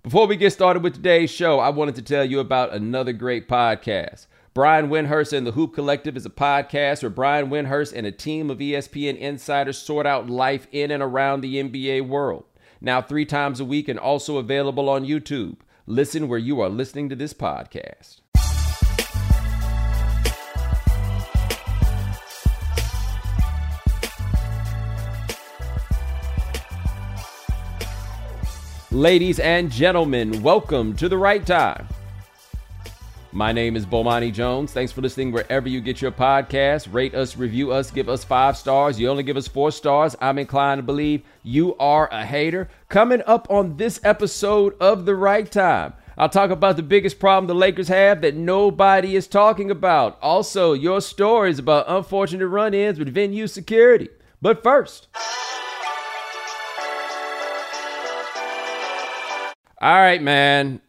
Before we get started with today's show, I wanted to tell you about another great podcast. Brian Windhorst and the Hoop Collective is a podcast where Brian Windhorst and a team of ESPN insiders sort out life in and around the NBA world. Now 3 times a week and also available on YouTube. Listen where you are listening to this podcast. Ladies and gentlemen, welcome to The Right Time. My name is Bomani Jones. Thanks for listening wherever you get your podcasts. Rate us, review us, give us 5 stars. You only give us 4 stars. I'm inclined to believe you are a hater. Coming up on this episode of The Right Time, I'll talk about the biggest problem the Lakers have that nobody is talking about. Also, your stories about unfortunate run-ins with venue security. But first, all right, man.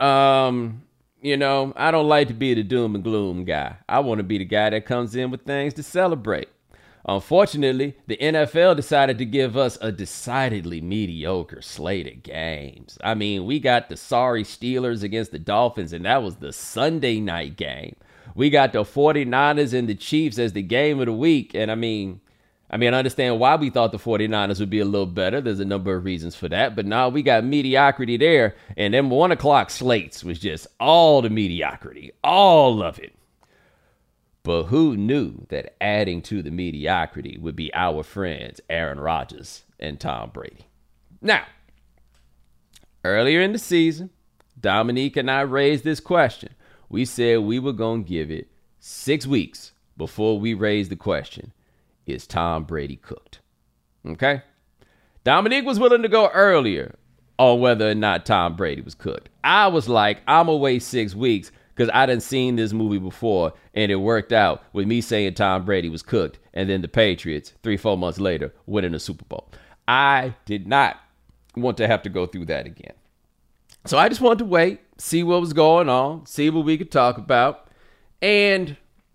I don't like to be the doom and gloom guy. I want to be the guy that comes in with things to celebrate. Unfortunately, the NFL decided to give us a decidedly mediocre slate of games. I mean, we got the sorry Steelers against the Dolphins, and that was the Sunday night game. We got the 49ers and the Chiefs as the game of the week, and I understand why we thought the 49ers would be a little better. There's a number of reasons for that. But now we got mediocrity there. And them 1 o'clock slates was just all the mediocrity. All of it. But who knew that adding to the mediocrity would be our friends Aaron Rodgers and Tom Brady? Now, earlier in the season, Dominique and I raised this question. We said we were going to give it 6 weeks before we raised the question. Is Tom Brady cooked? Okay? Dominique was willing to go earlier on whether or not Tom Brady was cooked. I was like, I'm going to wait 6 weeks because I done seen this movie before and it worked out with me saying Tom Brady was cooked and then the Patriots 3-4 months later winning the Super Bowl. I did not want to have to go through that again. So I just wanted to wait, see what was going on, see what we could talk about. And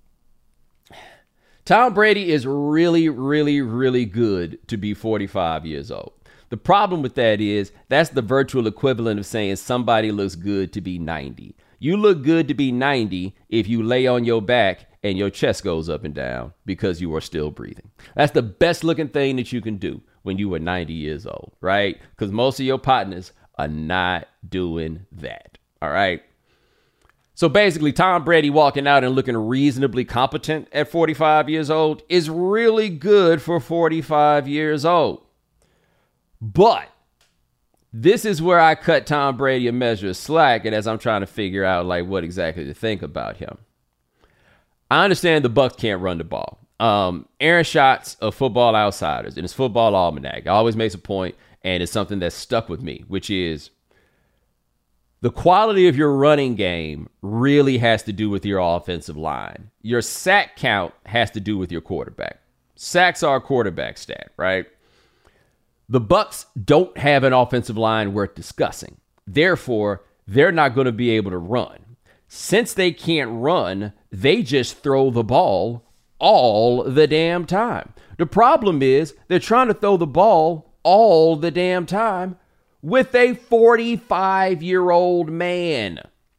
Tom Brady is really, really, really good to be 45 years old. The problem with that is that's the virtual equivalent of saying somebody looks good to be 90. You look good to be 90 if you lay on your back and your chest goes up and down because you are still breathing. That's the best looking thing that you can do when you are 90 years old, right? Because most of your partners are not doing that, all right? So basically, Tom Brady walking out and looking reasonably competent at 45 years old is really good for 45 years old. But this is where I cut Tom Brady a measure of slack, and as I'm trying to figure out what exactly to think about him. I understand the Bucs can't run the ball. Aaron Schatz of Football Outsiders in his Football Almanac always makes a point, and it's something that's stuck with me, which is the quality of your running game really has to do with your offensive line. Your sack count has to do with your quarterback. Sacks are a quarterback stat, right? The Bucs don't have an offensive line worth discussing. Therefore, they're not going to be able to run. Since they can't run, they just throw the ball all the damn time. The problem is they're trying to throw the ball all the damn time with a 45-year-old man.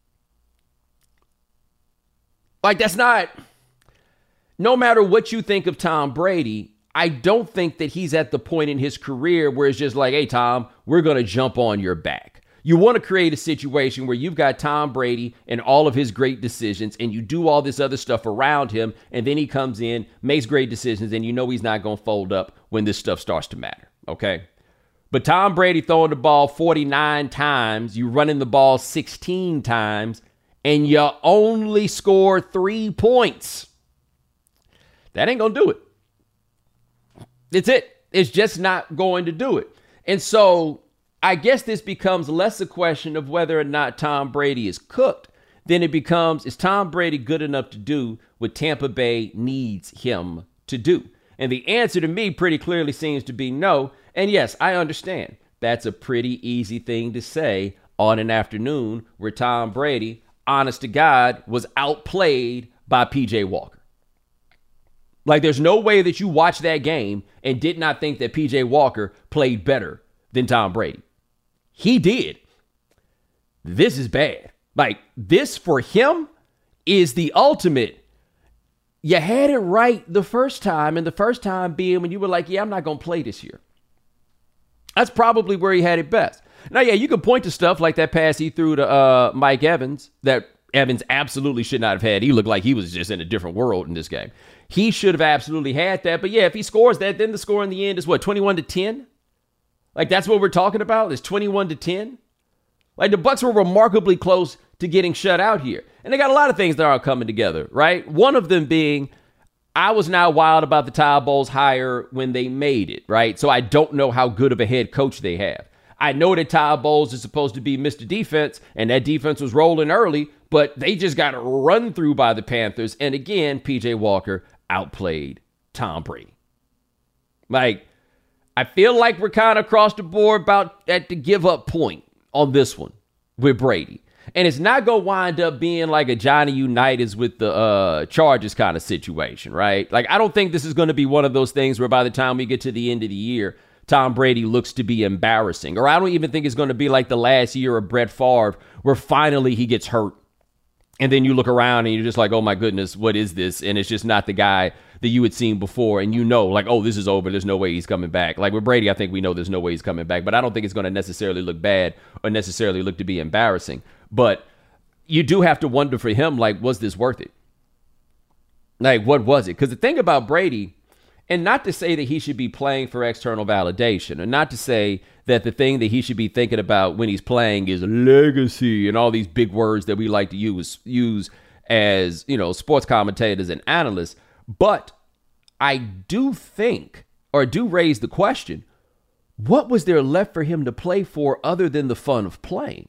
That's not, no matter what you think of Tom Brady, I don't think that he's at the point in his career where it's just like, hey, Tom, we're going to jump on your back. You want to create a situation where you've got Tom Brady and all of his great decisions, and you do all this other stuff around him, and then he comes in, makes great decisions, and you know he's not going to fold up when this stuff starts to matter, okay? But Tom Brady throwing the ball 49 times, you running the ball 16 times, and you only score 3 points. That ain't going to do it. It's it. It's just not going to do it. And so I guess this becomes less a question of whether or not Tom Brady is cooked than it becomes, is Tom Brady good enough to do what Tampa Bay needs him to do? And the answer to me pretty clearly seems to be no. And yes, I understand. That's a pretty easy thing to say on an afternoon where Tom Brady, honest to God, was outplayed by PJ Walker. There's no way that you watched that game and did not think that PJ Walker played better than Tom Brady. He did. this is bad. Like, this for him is the ultimate. You had it right the first time, and the first time being when you were like, yeah, I'm not going to play this year. That's probably where he had it best. Now, yeah, you can point to stuff like that pass he threw to Mike Evans that Evans absolutely should not have had. He looked like he was just in a different world in this game. He should have absolutely had that. But yeah, if he scores that, then the score in the end is what, 21-10? Like, that's what we're talking about, is 21-10? Like, the Bucs were remarkably close to getting shut out here. And they got a lot of things that aren't coming together, right? One of them being, I was now wild about the Todd Bowles hire when they made it, right? So I don't know how good of a head coach they have. I know that Todd Bowles is supposed to be Mr. Defense, and that defense was rolling early, but they just got run through by the Panthers. And again, P.J. Walker outplayed Tom Brady. Like, I feel like we're kind of across the board about at the give up point on this one with Brady. And it's not going to wind up being like a Johnny Unitas with the Chargers kind of situation, right? Like, I don't think this is going to be one of those things where by the time we get to the end of the year, Tom Brady looks to be embarrassing. Or I don't even think it's going to be like the last year of Brett Favre where finally he gets hurt. And then you look around and you're just like, oh my goodness, what is this? And it's just not the guy that you had seen before. And you know, like, oh, this is over. There's no way he's coming back. Like with Brady, I think we know there's no way he's coming back. But I don't think it's going to necessarily look bad or necessarily look to be embarrassing. But you do have to wonder for him, like, was this worth it? Like, what was it? Because the thing about Brady, and not to say that he should be playing for external validation, and not to say that the thing that he should be thinking about when he's playing is legacy and all these big words that we like to use as, you know, sports commentators and analysts. But I do think, or do raise the question, what was there left for him to play for other than the fun of playing?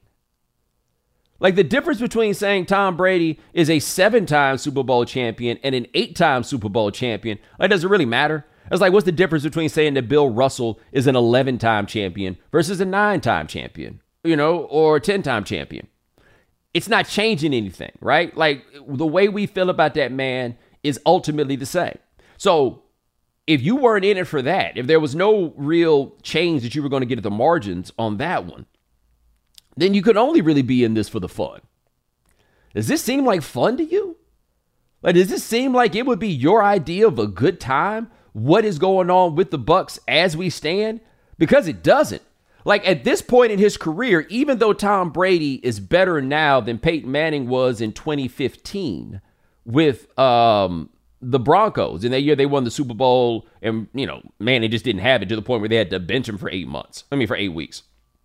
Like, the difference between saying Tom Brady is a 7-time Super Bowl champion and an 8-time Super Bowl champion, like, does it really matter? It's like, what's the difference between saying that Bill Russell is an 11-time champion versus a 9-time champion, you know, or a 10-time champion? It's not changing anything, right? Like, the way we feel about that man is ultimately the same. So if you weren't in it for that, if there was no real change that you were going to get at the margins on that one, then you could only really be in this for the fun. Does this seem like fun to you? Like, does this seem like it would be your idea of a good time? What is going on with the Bucs as we stand? Because it doesn't. Like, at this point in his career, even though Tom Brady is better now than Peyton Manning was in 2015 with the Broncos. In that year, they won the Super Bowl, and, you know, Manning just didn't have it to the point where they had to bench him for 8 weeks.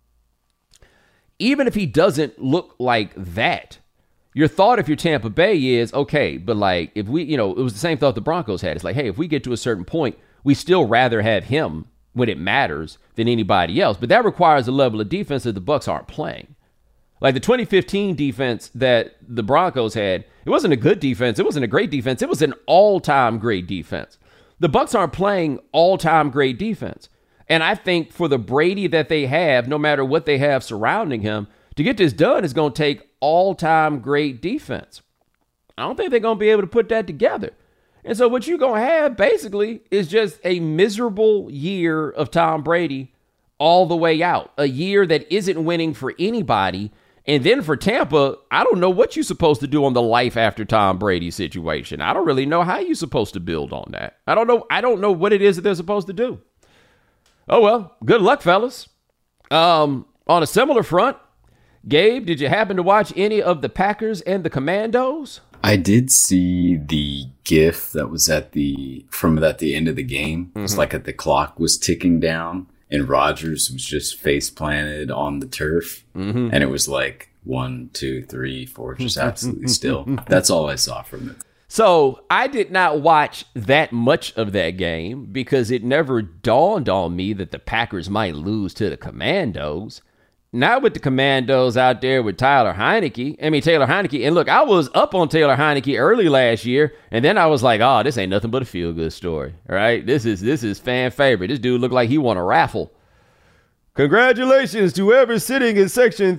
Even if he doesn't look like that, your thought if you're Tampa Bay is, okay, but like, if we, you know, it was the same thought the Broncos had. It's like, hey, if we get to a certain point, we still rather have him when it matters than anybody else. But that requires a level of defense that the Bucs aren't playing. Like the 2015 defense that the Broncos had, it wasn't a good defense. It wasn't a great defense. It was an all-time great defense. The Bucs aren't playing all-time great defense. And I think for the Brady that they have, no matter what they have surrounding him, to get this done is going to take all-time great defense. I don't think they're going to be able to put that together. And so what you're going to have basically is just a miserable year of Tom Brady all the way out. A year that isn't winning for anybody. And then for Tampa, I don't know what you're supposed to do on the life after Tom Brady situation. I don't really know how you're supposed to build on that. I don't know what it is that they're supposed to do. Oh, well, good luck, fellas. On a similar front, Gabe, did you happen to watch any of the Packers and the Commandos? I did see the GIF that was at the end of the game. Mm-hmm. It's like the clock was ticking down and Rodgers was just face planted on the turf. Mm-hmm. And it was like 1, 2, 3, 4, just absolutely still. That's all I saw from it. So I did not watch that much of that game because it never dawned on me that the Packers might lose to the Commandos. Not with the Commandos out there with Taylor Heinicke. And look, I was up on Taylor Heinicke early last year, and then I was like, oh, this ain't nothing but a feel-good story, all right? This is fan favorite. This dude looked like he won a raffle. Congratulations to whoever sitting in section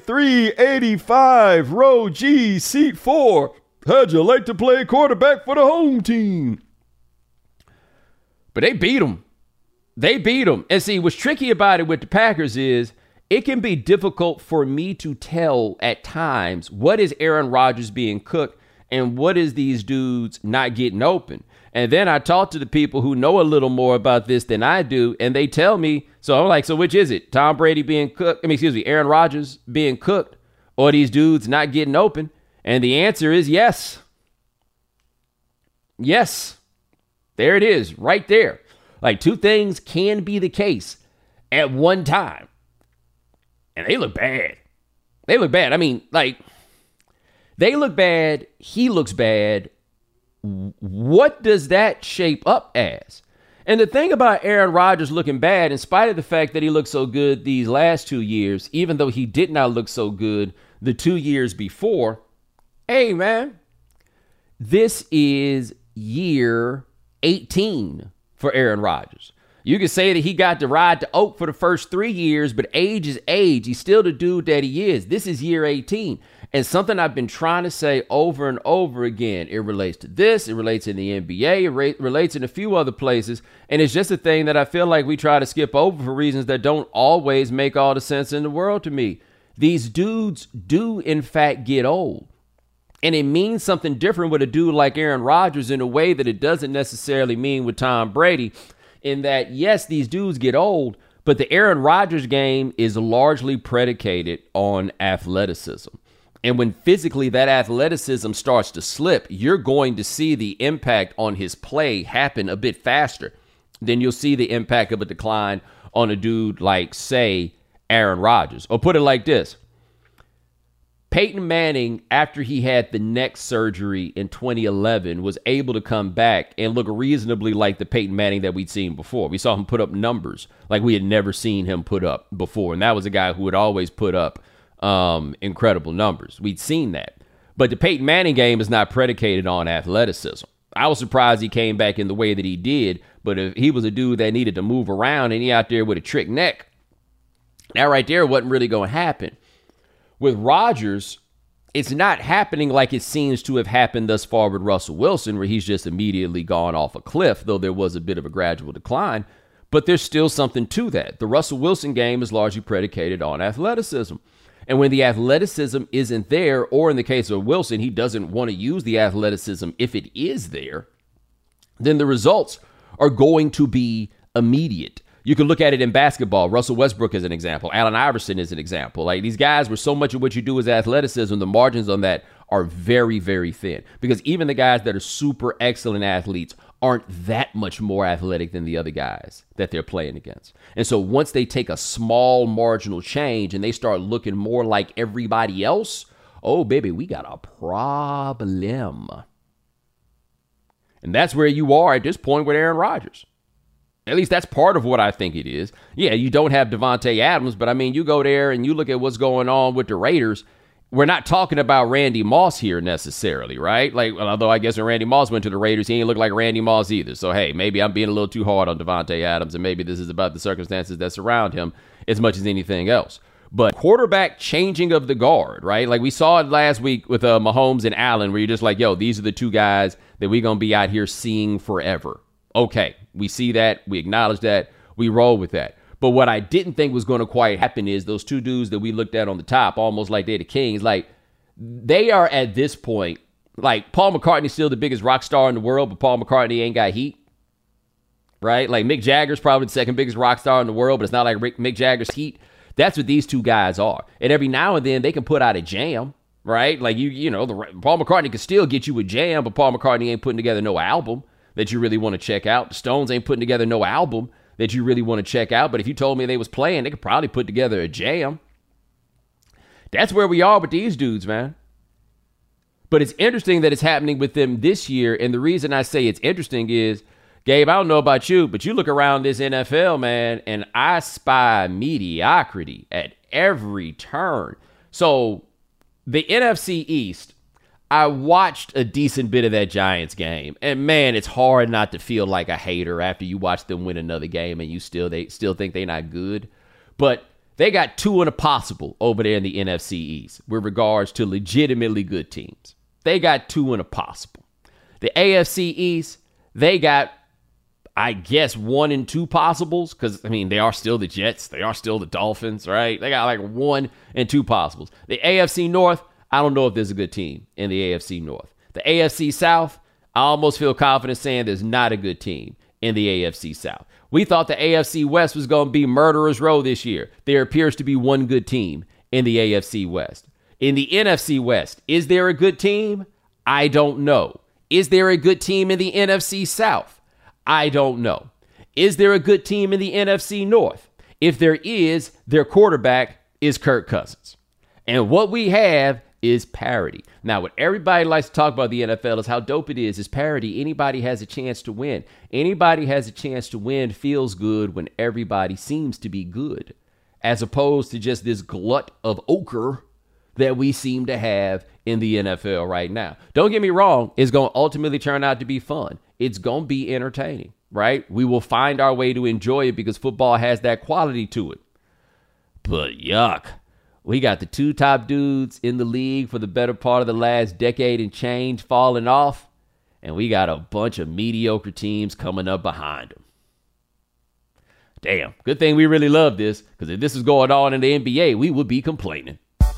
385, row G, seat 4. How'd you like to play quarterback for the home team? But they beat them. And see, what's tricky about it with the Packers is it can be difficult for me to tell at times what is Aaron Rodgers being cooked and what is these dudes not getting open. And then I talk to the people who know a little more about this than I do, and they tell me, so I'm like, so which is it? Tom Brady being cooked? Aaron Rodgers being cooked, or these dudes not getting open? And the answer is yes. Yes. There it is, right there. Like, two things can be the case at one time. And they look bad. They look bad. I mean, like, they look bad. He looks bad. What does that shape up as? And the thing about Aaron Rodgers looking bad, in spite of the fact that he looked so good these last 2 years, even though he did not look so good the 2 years before, hey, man, this is year 18 for Aaron Rodgers. You can say that he got to ride to Oak for the first 3 years, but age is age. He's still the dude that he is. This is year 18. And something I've been trying to say over and over again, it relates to this, it relates in the NBA, it relates in a few other places. And it's just a thing that I feel like we try to skip over for reasons that don't always make all the sense in the world to me. These dudes do, in fact, get old. And it means something different with a dude like Aaron Rodgers in a way that it doesn't necessarily mean with Tom Brady. In that, yes, these dudes get old, but the Aaron Rodgers game is largely predicated on athleticism. And when physically that athleticism starts to slip, you're going to see the impact on his play happen a bit faster than you'll see the impact of a decline on a dude like, say, Aaron Rodgers. Or put it like this. Peyton Manning, after he had the neck surgery in 2011, was able to come back and look reasonably like the Peyton Manning that we'd seen before. We saw him put up numbers like we had never seen him put up before. And that was a guy who would always put up incredible numbers. We'd seen that. But the Peyton Manning game is not predicated on athleticism. I was surprised he came back in the way that he did. But if he was a dude that needed to move around and he out there with a trick neck, that right there wasn't really going to happen. With Rodgers, it's not happening like it seems to have happened thus far with Russell Wilson, where he's just immediately gone off a cliff, though there was a bit of a gradual decline. But there's still something to that. The Russell Wilson game is largely predicated on athleticism. And when the athleticism isn't there, or in the case of Wilson, he doesn't want to use the athleticism if it is there, then the results are going to be immediate. You can look at it in basketball. Russell Westbrook is an example. Allen Iverson is an example. Like, these guys where so much of what you do is athleticism, the margins on that are very, very thin. Because even the guys that are super excellent athletes aren't that much more athletic than the other guys that they're playing against. And so once they take a small marginal change and they start looking more like everybody else, oh, baby, we got a problem. And that's where you are at this point with Aaron Rodgers. At least that's part of what I think it is. Yeah, you don't have Devontae Adams, but I mean, you go there and you look at what's going on with the Raiders. We're not talking about Randy Moss here necessarily, right? Like, although I guess when Randy Moss went to the Raiders, he ain't look like Randy Moss either. So, hey, maybe I'm being a little too hard on Devontae Adams, and maybe this is about the circumstances that surround him as much as anything else. But quarterback changing of the guard, right? Like we saw it last week with Mahomes and Allen, where you're just like, yo, these are the two guys that we're going to be out here seeing forever. Okay, we see that, we acknowledge that, we roll with that. But what I didn't think was going to quite happen is those two dudes that we looked at on the top, almost like they're the Kings, like they are at this point, like Paul McCartney's still the biggest rock star in the world, but Paul McCartney ain't got heat, right? Like Mick Jagger's probably the second biggest rock star in the world, but it's not like Mick Jagger's heat. That's what these two guys are. And every now and then they can put out a jam, right? Like, Paul McCartney can still get you a jam, but Paul McCartney ain't putting together no album that you really want to check out. The Stones ain't putting together no album that you really want to check out. But if you told me they was playing, they could probably put together a jam. That's where we are with these dudes, man. But it's interesting that it's happening with them this year. And the reason I say it's interesting is, Gabe, I don't know about you, but you look around this NFL, man, and I spy mediocrity at every turn. So the NFC East, I watched a decent bit of that Giants game, and man, it's hard not to feel like a hater after you watch them win another game and you still think they're not good. But they got two in a possible over there in the NFC East with regards to legitimately good teams. They got two in a possible. The AFC East, they got I guess 1 and 2 possibles, because, I mean, they are still the Jets. They are still the Dolphins, right? They got like 1 and 2 possibles. The AFC North, I don't know if there's a good team in the AFC North. The AFC South, I almost feel confident saying there's not a good team in the AFC South. We thought the AFC West was going to be murderer's row this year. There appears to be one good team in the AFC West. In the NFC West, is there a good team? I don't know. Is there a good team in the NFC South? I don't know. Is there a good team in the NFC North? If there is, their quarterback is Kirk Cousins. And what we have is parity. Now, what everybody likes to talk about the NFL is how dope it is parity. Anybody has a chance to win. Anybody has a chance to win feels good when everybody seems to be good, as opposed to just this glut of ochre that we seem to have in the NFL right now. Don't get me wrong, it's going to ultimately turn out to be fun. It's going to be entertaining, right? We will find our way to enjoy it because football has that quality to it. But yuck, we got the 2 top dudes in the league for the better part of the last decade and change falling off, and we got a bunch of mediocre teams coming up behind them. Damn, good thing we really love this, because if this was going on in the NBA, we would be complaining.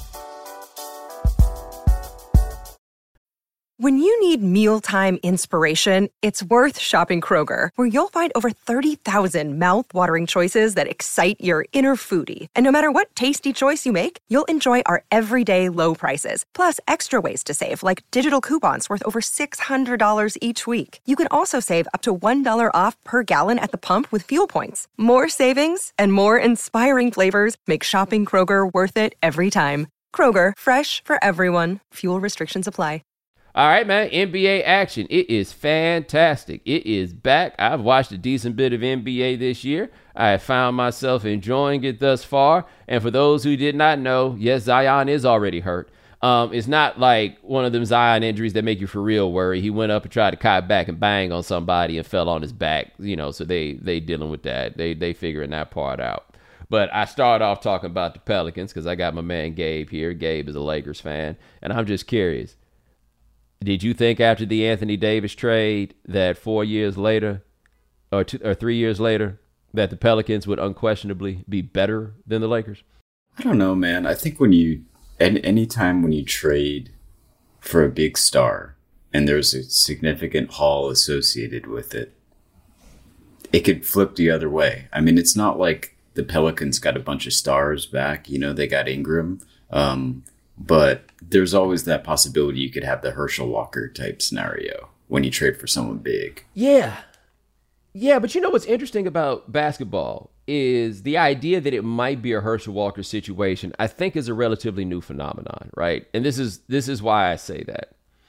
When you need mealtime inspiration, it's worth shopping Kroger, where you'll find over 30,000 mouth-watering choices that excite your inner foodie. And no matter what tasty choice you make, you'll enjoy our everyday low prices, plus extra ways to save, like digital coupons worth over $600 each week. You can also save up to $1 off per gallon at the pump with fuel points. More savings and more inspiring flavors make shopping Kroger worth it every time. Kroger, fresh for everyone. Fuel restrictions apply. All right, man, NBA action. It is fantastic. It is back. I've watched a decent bit of NBA this year. I have found myself enjoying it thus far. And for those who did not know, yes, Zion is already hurt. It's not like one of them Zion injuries that make you for real worry. He went up and tried to kite back and bang on somebody and fell on his back, so they dealing with that. They figuring that part out. But I start off talking about the Pelicans because I got my man Gabe here. Gabe is a Lakers fan. And I'm just curious. Did you think after the Anthony Davis trade that 4 years later or 3 years later that the Pelicans would unquestionably be better than the Lakers? I don't know, man. I think anytime when you trade for a big star and there's a significant haul associated with it, it could flip the other way. I mean, it's not like the Pelicans got a bunch of stars back. They got Ingram. But there's always that possibility you could have the Herschel Walker type scenario when you trade for someone big. Yeah, but what's interesting about basketball is the idea that it might be a Herschel Walker situation, I think, is a relatively new phenomenon, right? And this is why I say that.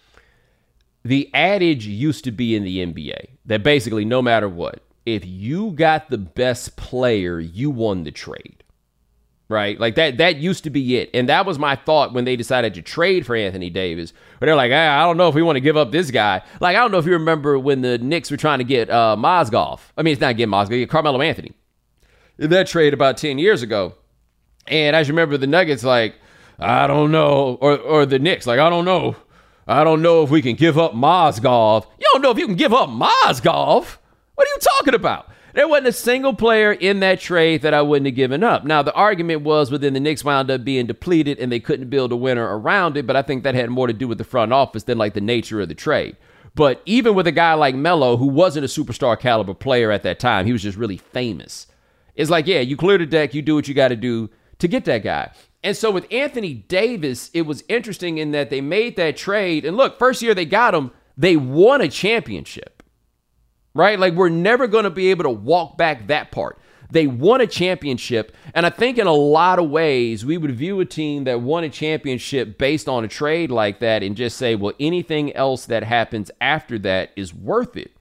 The adage used to be in the NBA that basically no matter what, if you got the best player, you won the trade. Right? Like that used to be it. And that was my thought when they decided to trade for Anthony Davis. But they're like, I don't know if we want to give up this guy. Like, I don't know if you remember when the Knicks were trying to get Mozgov. I mean, it's not get Mozgov, get Carmelo Anthony. That trade about 10 years ago. And I just remember the Nuggets like, I don't know. Or the Knicks like, I don't know. I don't know if we can give up Mozgov. You don't know if you can give up Mozgov? What are you talking about? There wasn't a single player in that trade that I wouldn't have given up. Now, the argument was within the Knicks wound up being depleted and they couldn't build a winner around it, but I think that had more to do with the front office than like the nature of the trade. But even with a guy like Melo, who wasn't a superstar caliber player at that time, he was just really famous. It's like, yeah, you clear the deck, you do what you got to do to get that guy. And so with Anthony Davis, it was interesting in that they made that trade. And look, first year they got him, they won a championship. Right? Like, we're never going to be able to walk back that part. They won a championship, and I think in a lot of ways, we would view a team that won a championship based on a trade like that and just say, well, anything else that happens after that is worth it.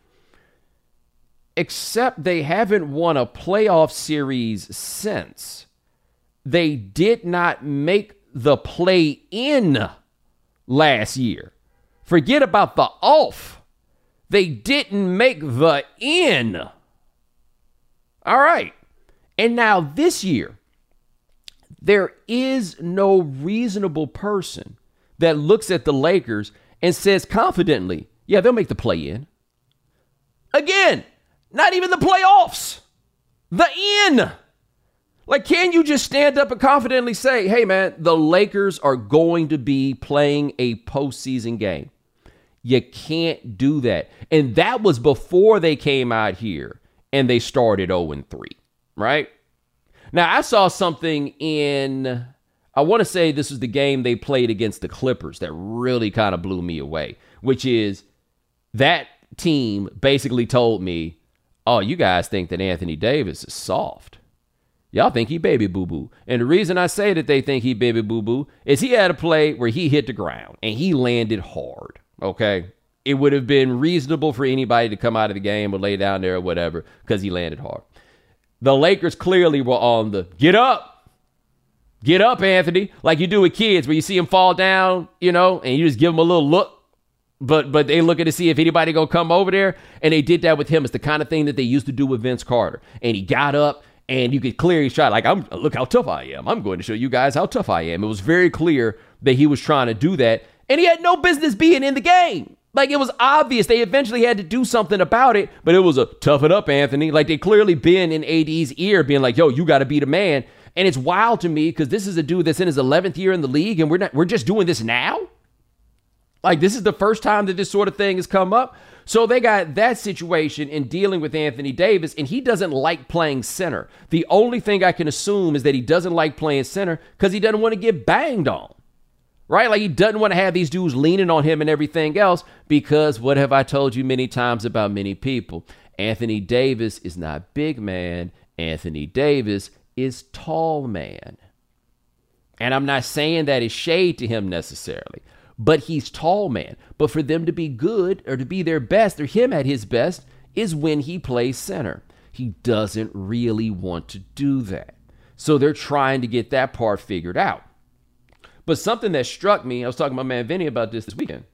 Except they haven't won a playoff series since. They did not make the play-in last year. Forget about the off. They didn't make the in. All right. And now this year, there is no reasonable person that looks at the Lakers and says confidently, yeah, they'll make the play-in. Again, Not even the playoffs. The in. Like, can you just stand up and confidently say, hey, man, the Lakers are going to be playing a postseason game? You can't do that. And that was before they came out here and they started 0-3, right? Now, I saw something in, I want to say this was the game they played against the Clippers that really kind of blew me away, which is that team basically told me, oh, you guys think that Anthony Davis is soft. Y'all think he baby boo-boo. And the reason I say that they think he baby boo-boo is he had a play where he hit the ground and he landed hard, okay? It would have been reasonable for anybody to come out of the game or lay down there or whatever because he landed hard. The Lakers clearly were on the get up, Anthony, like you do with kids where you see them fall down, you know, and you just give them a little look. But they looking to see if anybody gonna come over there, and they did that with him. It's the kind of thing that they used to do with Vince Carter. And he got up, and you could clearly shot like, look how tough I am. I'm going to show you guys how tough I am. It was very clear that he was trying to do that, and he had no business being in the game. Like, it was obvious they eventually had to do something about it, but it was a tough it up, Anthony. Like, they clearly been in AD's ear being like, yo, you got to be the man. And it's wild to me because this is a dude that's in his 11th year in the league, and we're just doing this now. Like, this is the first time that this sort of thing has come up. So they got that situation in dealing with Anthony Davis, and he doesn't like playing center. The only thing I can assume is that he doesn't like playing center because he doesn't want to get banged on, right? Like, he doesn't want to have these dudes leaning on him and everything else because what have I told you many times about many people? Anthony Davis is not big man. Anthony Davis is tall man. And I'm not saying that is shade to him necessarily. But he's tall man. But for them to be good or to be their best or him at his best is when he plays center. He doesn't really want to do that. So they're trying to get that part figured out. But something that struck me, I was talking to my man Vinny about this weekend.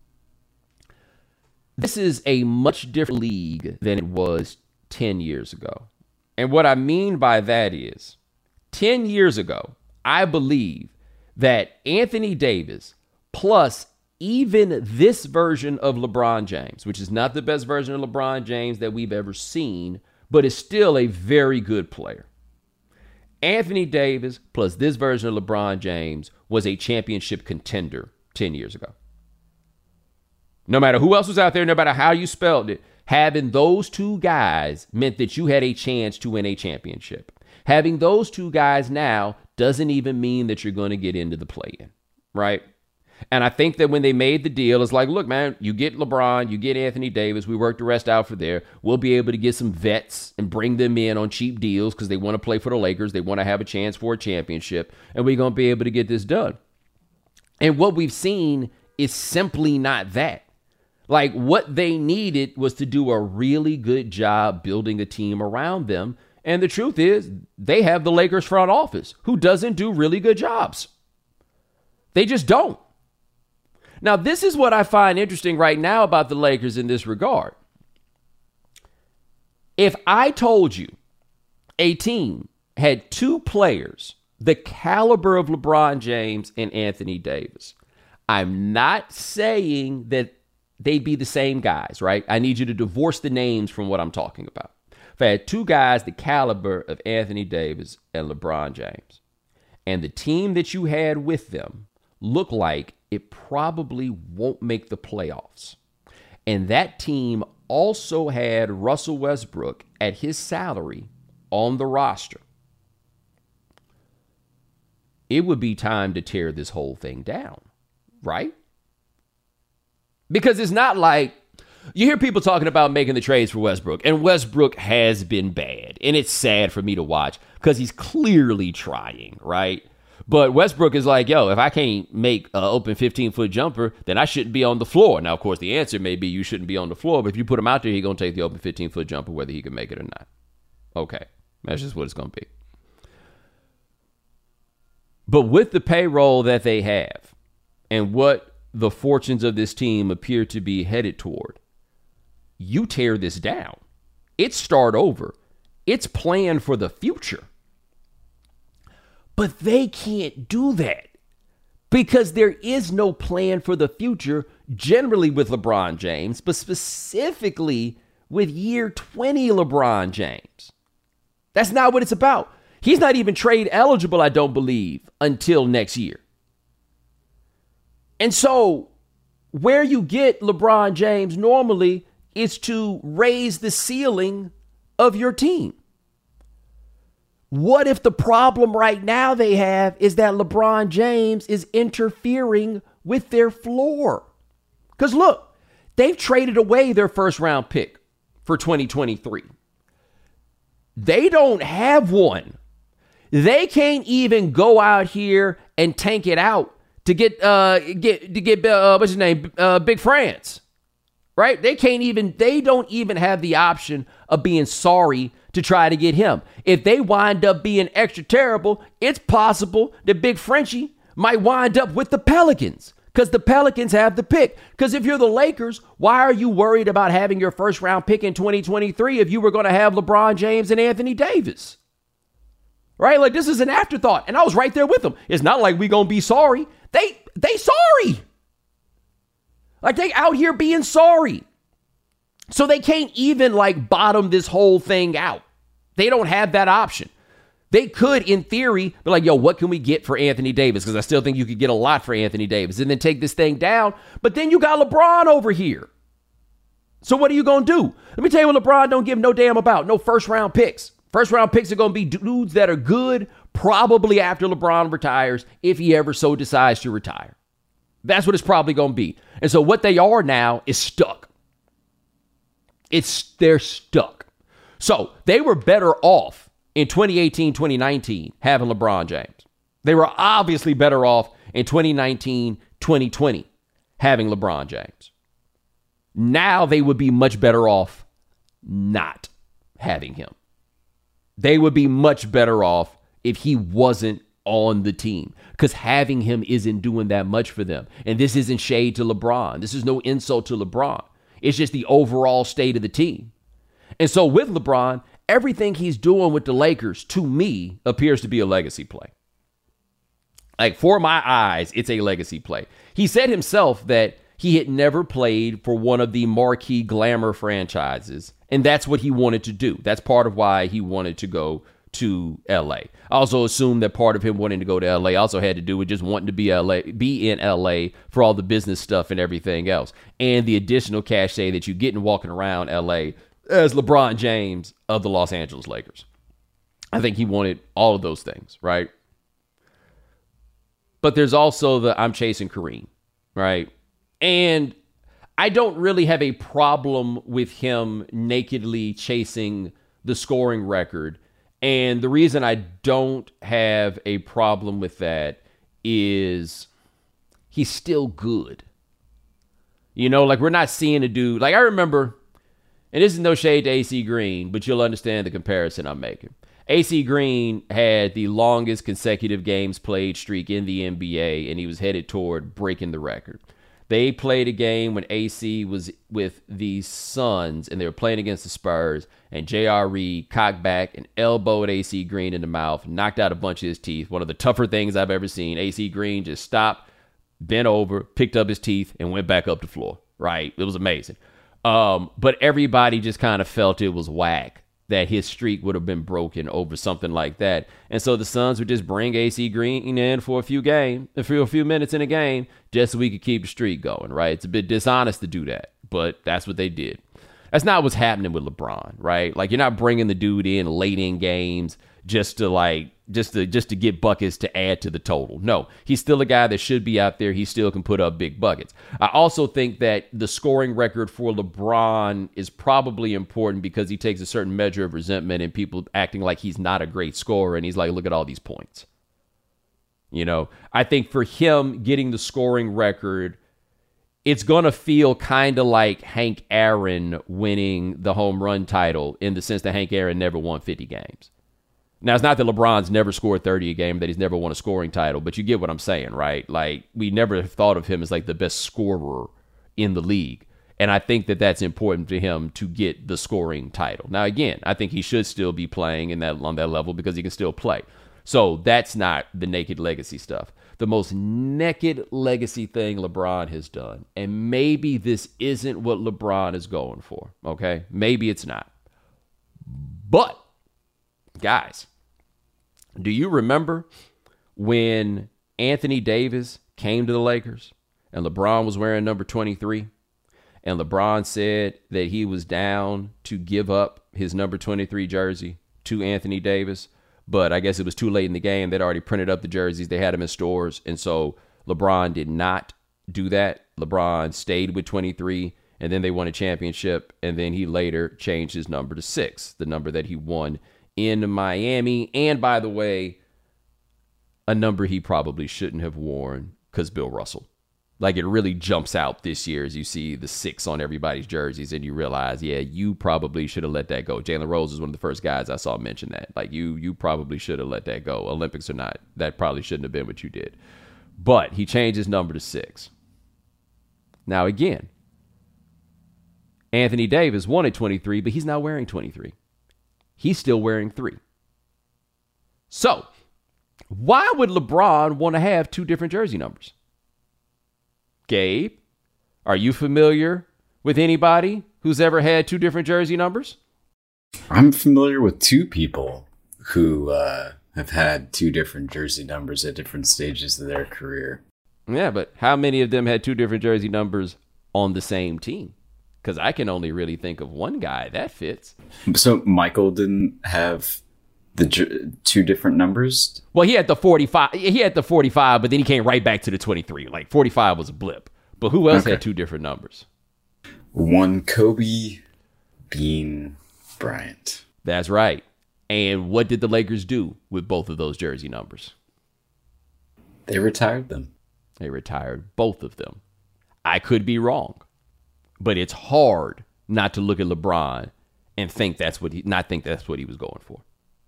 This is a much different league than it was 10 years ago. And what I mean by that is 10 years ago, I believe that Anthony Davis plus even this version of LeBron James, which is not the best version of LeBron James that we've ever seen, but is still a very good player. Anthony Davis plus this version of LeBron James was a championship contender 10 years ago. No matter who else was out there, no matter how you spelled it, having those two guys meant that you had a chance to win a championship. Having those two guys now doesn't even mean that you're going to get into the play-in, right? And I think that when they made the deal, it's like, look, man, you get LeBron, you get Anthony Davis, we work the rest out for there. We'll be able to get some vets and bring them in on cheap deals because they want to play for the Lakers. They want to have a chance for a championship, and we're going to be able to get this done. And what we've seen is simply not that. Like, what they needed was to do a really good job building a team around them. And the truth is, they have the Lakers front office who doesn't do really good jobs. They just don't. Now, this is what I find interesting right now about the Lakers in this regard. If I told you a team had two players the caliber of LeBron James and Anthony Davis, I'm not saying that they'd be the same guys, right? I need you to divorce the names from what I'm talking about. If I had two guys the caliber of Anthony Davis and LeBron James, and the team that you had with them looked like it probably won't make the playoffs, and that team also had Russell Westbrook at his salary on the roster, it would be time to tear this whole thing down, right? Because it's not like you hear people talking about making the trades for Westbrook, and Westbrook has been bad, and it's sad for me to watch because he's clearly trying, right? But Westbrook is like, yo, if I can't make an open 15-foot jumper, then I shouldn't be on the floor. Now, of course, the answer may be you shouldn't be on the floor, but if you put him out there, he's going to take the open 15-foot jumper whether he can make it or not. Okay, that's just what it's going to be. But with the payroll that they have and what the fortunes of this team appear to be headed toward, you tear this down. It's start over. It's planned for the future. But they can't do that because there is no plan for the future generally with LeBron James, but specifically with year 20 LeBron James. That's not what it's about. He's not even trade eligible, I don't believe, until next year. And so where you get LeBron James normally is to raise the ceiling of your team. What if the problem right now they have is that LeBron James is interfering with their floor? Because look, they've traded away their first round pick for 2023. They don't have one. They can't even go out here and tank it out to get what's his name, Big France, right? They don't even have the option of being sorry to try to get him. If they wind up being extra terrible, it's possible that Big Frenchie might wind up with the Pelicans because the Pelicans have the pick. Because if you're the Lakers, why are you worried about having your first round pick in 2023 if you were going to have LeBron James and Anthony Davis? Right? Like, this is an afterthought. And I was right there with them. It's not like we going to be sorry. They sorry. Like, they out here being sorry. So they can't even like bottom this whole thing out. They don't have that option. They could, in theory, be like, yo, what can we get for Anthony Davis? Because I still think you could get a lot for Anthony Davis and then take this thing down. But then you got LeBron over here. So what are you going to do? Let me tell you what LeBron don't give no damn about. No first round picks. First round picks are going to be dudes that are good probably after LeBron retires, if he ever so decides to retire. That's what it's probably going to be. And so what they are now is stuck. They're stuck. So they were better off in 2018, 2019 having LeBron James. They were obviously better off in 2019, 2020 having LeBron James. Now they would be much better off not having him. They would be much better off if he wasn't on the team, because having him isn't doing that much for them. And this isn't shade to LeBron. This is no insult to LeBron. It's just the overall state of the team. And so with LeBron, everything he's doing with the Lakers, to me, appears to be a legacy play. Like, for my eyes, it's a legacy play. He said himself that he had never played for one of the marquee glamour franchises, and that's what he wanted to do. That's part of why he wanted to go to LA. I also assume that part of him wanting to go to LA also had to do with just wanting to be in LA for all the business stuff and everything else, and the additional cachet that you get in walking around LA as LeBron James of the Los Angeles Lakers. I think he wanted all of those things, right? But there's also the I'm chasing Kareem, right? And I don't really have a problem with him nakedly chasing the scoring record. And the reason I don't have a problem with that is he's still good. You know, like, we're not seeing a dude. Like, I remember, and this is no shade to AC Green, but you'll understand the comparison I'm making. AC Green had the longest consecutive games played streak in the NBA, and he was headed toward breaking the record. They played a game when AC was with the Suns, and they were playing against the Spurs, and J.R. Reed cocked back and elbowed AC Green in the mouth, knocked out a bunch of his teeth. One of the tougher things I've ever seen. AC Green just stopped, bent over, picked up his teeth, and went back up the floor, right? It was amazing. But everybody just kind of felt it was whack that his streak would have been broken over something like that. And so the Suns would just bring AC Green in for a few minutes in a game just so we could keep the streak going, right? It's a bit dishonest to do that, but that's what they did. That's not what's happening with LeBron, right? Like, you're not bringing the dude in late in games just to get buckets to add to the total. No, he's still a guy that should be out there. He still can put up big buckets. I also think that the scoring record for LeBron is probably important because he takes a certain measure of resentment in people acting like he's not a great scorer, and he's like, look at all these points. You know, I think for him getting the scoring record, it's going to feel kind of like Hank Aaron winning the home run title, in the sense that Hank Aaron never won 50 games. Now, it's not that LeBron's never scored 30 a game, that he's never won a scoring title, but you get what I'm saying, right? Like, we never thought of him as like the best scorer in the league. And I think that that's important to him to get the scoring title. Now, again, I think he should still be playing on that level because he can still play. So that's not the naked legacy stuff. the most naked legacy thing LeBron has done. And maybe this isn't what LeBron is going for, okay? Maybe it's not. But, guys, do you remember when Anthony Davis came to the Lakers and LeBron was wearing number 23? And LeBron said that he was down to give up his number 23 jersey to Anthony Davis. But I guess it was too late in the game. They'd already printed up the jerseys. They had them in stores. And so LeBron did not do that. LeBron stayed with 23, and then they won a championship. And then he later changed his number to 6, the number that he won in Miami. And by the way, a number he probably shouldn't have worn because Bill Russell. Like, it really jumps out this year as you see the 6 on everybody's jerseys and you realize, yeah, you probably should have let that go. Jalen Rose is one of the first guys I saw mention that. Like, you probably should have let that go. Olympics or not, that probably shouldn't have been what you did. But he changed his number to 6. Now, again, Anthony Davis wanted 23, but he's not wearing 23. He's still wearing 3. So, why would LeBron want to have 2 different jersey numbers? Gabe, are you familiar with anybody who's ever had 2 different jersey numbers? I'm familiar with 2 people who have had 2 different jersey numbers at different stages of their career. Yeah, but how many of them had 2 different jersey numbers on the same team? Because I can only really think of one guy that fits. So Michael didn't have the 2 different numbers? Well, he had the 45. He had the 45, but then he came right back to the 23. Like, 45 was a blip. But who else had 2 different numbers? One Kobe, Bean, Bryant. That's right. And what did the Lakers do with both of those jersey numbers? They retired them. They retired both of them. I could be wrong, but it's hard not to look at LeBron and think that's what he was going for.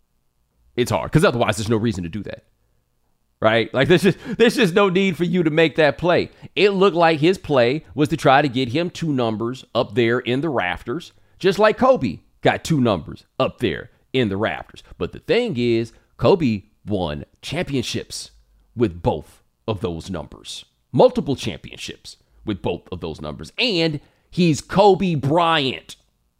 It's hard because otherwise there's no reason to do that, right? Like there's just no need for you to make that play. It looked like his play was to try to get him 2 numbers up there in the rafters, just like Kobe got 2 numbers up there in the rafters. But the thing is, Kobe won championships with both of those numbers, multiple championships with both of those numbers, and he's Kobe Bryant.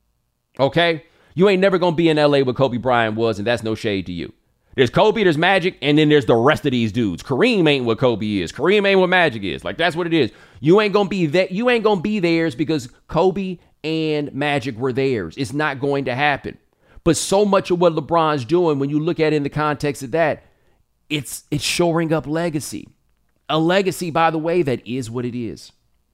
Okay? You ain't never going to be in LA where Kobe Bryant was, and that's no shade to you. There's Kobe, there's Magic, and then there's the rest of these dudes. Kareem ain't what Kobe is. Kareem ain't what Magic is. Like, that's what it is. You ain't going to be that. You ain't going to be theirs because Kobe and Magic were theirs. It's not going to happen. But so much of what LeBron's doing, when you look at it in the context of that, it's shoring up legacy. A legacy, by the way, that is what it is.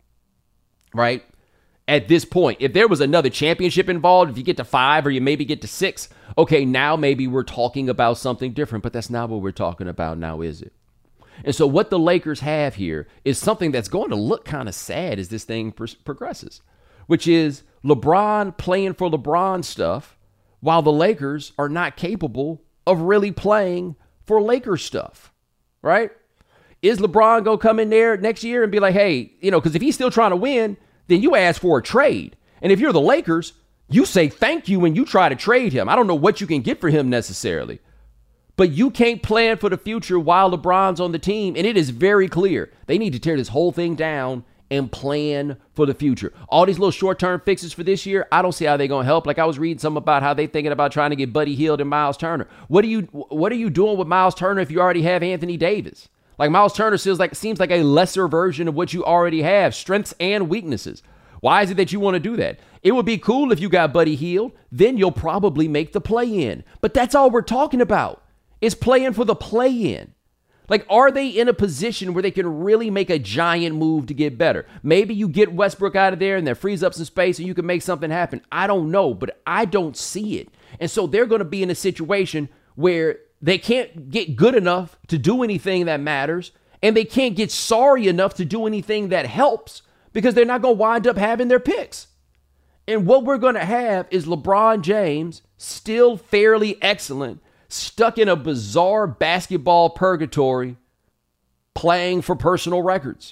Right? At this point, if there was another championship involved, if you get to 5 or you maybe get to 6, okay, now maybe we're talking about something different, but that's not what we're talking about now, is it? And so what the Lakers have here is something that's going to look kind of sad as this thing progresses, which is LeBron playing for LeBron stuff while the Lakers are not capable of really playing for Lakers stuff, right? Is LeBron going to come in there next year and be like, hey, because if he's still trying to win, then you ask for a trade. And if you're the Lakers, you say thank you when you try to trade him. I don't know what you can get for him necessarily. But you can't plan for the future while LeBron's on the team. And it is very clear. They need to tear this whole thing down and plan for the future. All these little short-term fixes for this year, I don't see how they're going to help. Like I was reading something about how they thinking about trying to get Buddy Hield and Miles Turner. What are you doing with Miles Turner if you already have Anthony Davis? Like Miles Turner seems like a lesser version of what you already have, strengths and weaknesses. Why is it that you want to do that? It would be cool if you got Buddy Hield. Then you'll probably make the play-in. But that's all we're talking about. It's playing for the play-in. Like, are they in a position where they can really make a giant move to get better? Maybe you get Westbrook out of there and that frees up some space and you can make something happen. I don't know, but I don't see it. And so they're going to be in a situation where they can't get good enough to do anything that matters, and they can't get sorry enough to do anything that helps because they're not going to wind up having their picks. And what we're going to have is LeBron James, still fairly excellent, stuck in a bizarre basketball purgatory, playing for personal records.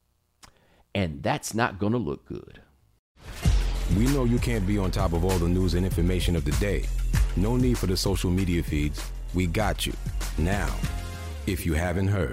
And that's not going to look good. We know you can't be on top of all the news and information of the day. No need for the social media feeds. We got you. Now, if you haven't heard.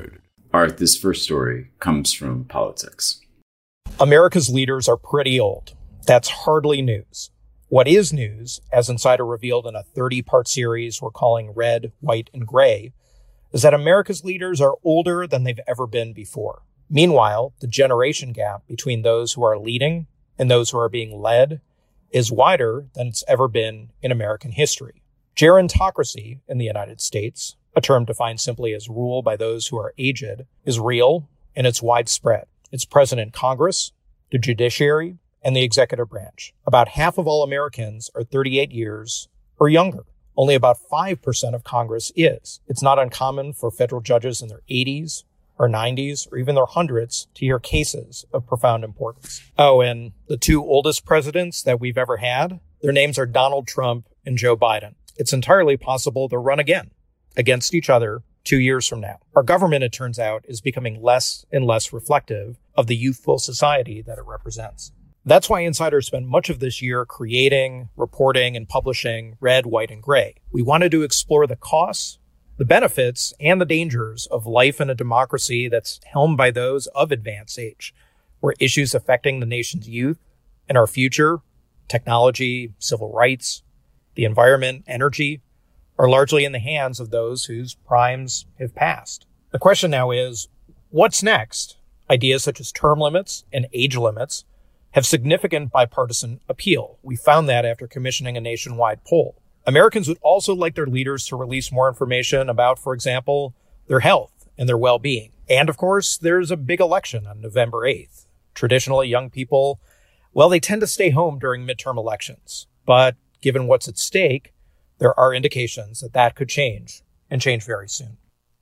All right, this first story comes from Politics. America's leaders are pretty old. That's hardly news. What is news, as Insider revealed in a 30-part series we're calling Red, White, and Gray, is that America's leaders are older than they've ever been before. Meanwhile, the generation gap between those who are leading and those who are being led is wider than it's ever been in American history. Gerontocracy in the United States, a term defined simply as rule by those who are aged, is real and it's widespread. It's present in Congress, the judiciary, and the executive branch. About half of all Americans are 38 years or younger. Only about 5% of Congress is. It's not uncommon for federal judges in their 80s or 90s or even their hundreds to hear cases of profound importance. Oh, and the two oldest presidents that we've ever had, their names are Donald Trump and Joe Biden. It's entirely possible they'll run again against each other 2 years from now. Our government, it turns out, is becoming less and less reflective of the youthful society that it represents. That's why Insider spent much of this year creating, reporting, and publishing Red, White, and Gray. We wanted to explore the costs, the benefits, and the dangers of life in a democracy that's helmed by those of advanced age, where issues affecting the nation's youth and our future, technology, civil rights, the environment, energy, are largely in the hands of those whose primes have passed. The question now is, what's next? Ideas such as term limits and age limits have significant bipartisan appeal. We found that after commissioning a nationwide poll. Americans would also like their leaders to release more information about, for example, their health and their well-being. And of course, there's a big election on November 8th. Traditionally, young people, well, they tend to stay home during midterm elections. But given what's at stake, there are indications that that could change, and change very soon.